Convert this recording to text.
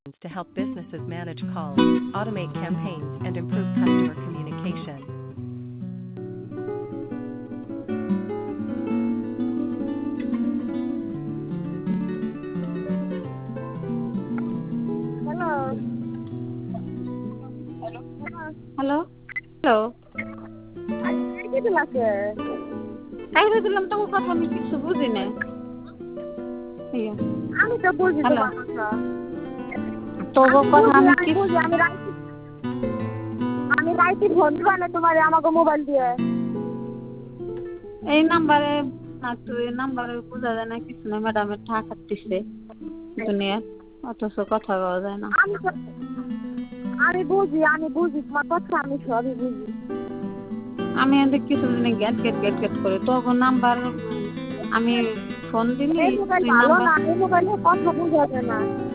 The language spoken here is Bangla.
to help businesses manage calls, automate campaigns, and improve customer communication. Hello. Hello hello কি দিলাকে? কাইরে দিলাম তো কথা আমি কিছু বুঝি না। আমি তো বুঝি হ্যালো তোমার কথা। তোর কথা আমি কি বুঝি আমি রাইতে ফোন দিবা না তোমার আমাকে মোবাইল দিয়ে। এই নাম্বারে না তুই এই নাম্বারে বোঝা যায় না কিছু না ম্যাডামের টাকা দিছে দুনিয়া অথচ কথা বলা যায় না। আমি বুঝি তোমার কথা আমি সবই বুঝি। আমি এদের কিছু দিনে গ্যাট করে তোর নাম্বার আমি ফোন দিলি এই মোবাইল তুই ভালো নাম্বার না, এই মোবাইলে কথা বুঝা যায় না।